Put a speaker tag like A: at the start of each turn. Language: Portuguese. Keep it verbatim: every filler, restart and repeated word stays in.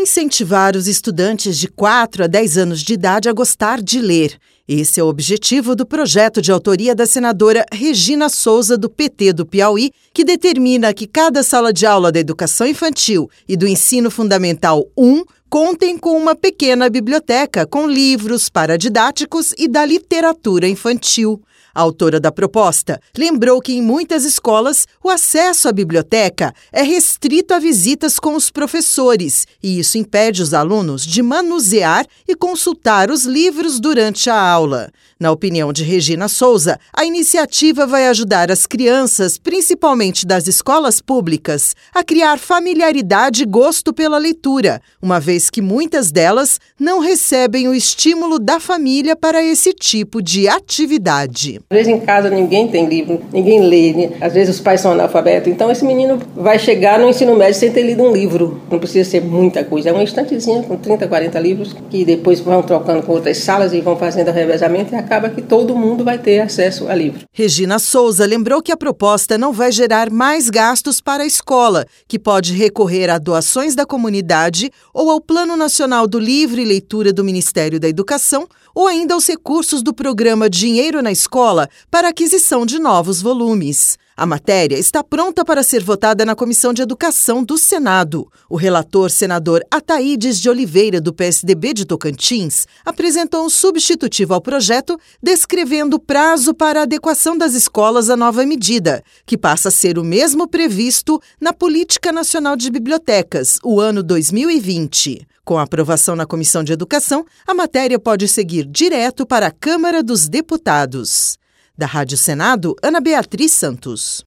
A: incentivar os estudantes de quatro a dez anos de idade a gostar de ler. Esse é o objetivo do projeto de autoria da senadora Regina Souza, do P T do Piauí, que determina que cada sala de aula da educação infantil e do ensino fundamental um contem com uma pequena biblioteca com livros paradidáticos e da literatura infantil. A autora da proposta lembrou que em muitas escolas o acesso à biblioteca é restrito a visitas com os professores e isso impede os alunos de manusear e consultar os livros durante a aula. Na opinião de Regina Souza, a iniciativa vai ajudar as crianças, principalmente das escolas públicas, a criar familiaridade e gosto pela leitura, uma vez que muitas delas não recebem o estímulo da família para esse tipo de atividade.
B: Às vezes em casa ninguém tem livro, ninguém lê, né? Às vezes os pais são analfabetos, então esse menino vai chegar no ensino médio sem ter lido um livro. Não precisa ser muita coisa, é uma estantezinha com trinta, quarenta livros que depois vão trocando com outras salas e vão fazendo o revezamento e acaba que todo mundo vai ter acesso a livro.
A: Regina Souza lembrou que a proposta não vai gerar mais gastos para a escola, que pode recorrer a doações da comunidade ou ao Plano Nacional do Livro e Leitura do Ministério da Educação ou ainda aos recursos do programa Dinheiro na Escola para aquisição de novos volumes. A matéria está pronta para ser votada na Comissão de Educação do Senado. O relator, senador Ataídes de Oliveira, do P S D B de Tocantins, apresentou um substitutivo ao projeto, descrevendo o prazo para a adequação das escolas à nova medida, que passa a ser o mesmo previsto na Política Nacional de Bibliotecas, o ano dois mil e vinte. Com a aprovação na Comissão de Educação, a matéria pode seguir direto para a Câmara dos Deputados. Da Rádio Senado, Ana Beatriz Santos.